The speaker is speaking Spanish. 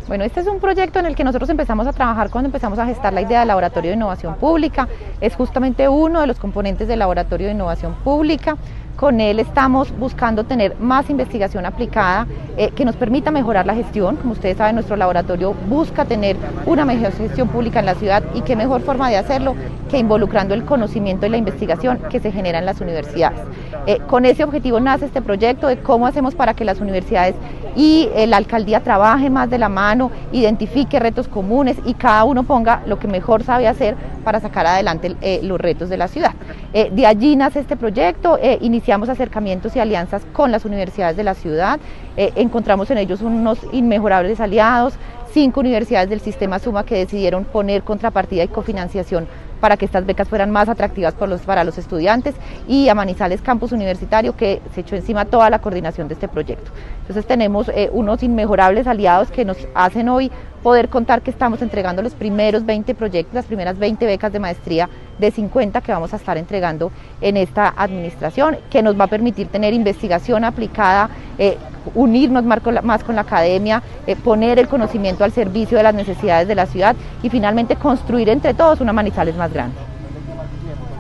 Bueno, este es un proyecto en el que nosotros empezamos a trabajar cuando empezamos a gestar la idea del Laboratorio de Innovación Pública. Es justamente uno de los componentes del Laboratorio de Innovación Pública. Con él estamos buscando tener más investigación aplicada que nos permita mejorar la gestión. Como ustedes saben, nuestro laboratorio busca tener una mejor gestión pública en la ciudad, y qué mejor forma de hacerlo que involucrando el conocimiento y la investigación que se genera en las universidades. Con ese objetivo nace este proyecto de cómo hacemos para que las universidades y la alcaldía trabajen más de la mano, identifique retos comunes y cada uno ponga lo que mejor sabe hacer para sacar adelante los retos de la ciudad. De allí nace este proyecto. Iniciamos acercamientos y alianzas con las universidades de la ciudad, encontramos en ellos unos inmejorables aliados, 5 universidades del sistema Suma que decidieron poner contrapartida y cofinanciación para que estas becas fueran más atractivas para los estudiantes, y a Manizales Campus Universitario, que se echó encima toda la coordinación de este proyecto. Entonces tenemos unos inmejorables aliados que nos hacen hoy poder contar que estamos entregando los primeros 20 proyectos, las primeras 20 becas de maestría de 50 que vamos a estar entregando en esta administración, que nos va a permitir tener investigación aplicada, unirnos más con la academia, poner el conocimiento al servicio de las necesidades de la ciudad y finalmente construir entre todos una Manizales más grande.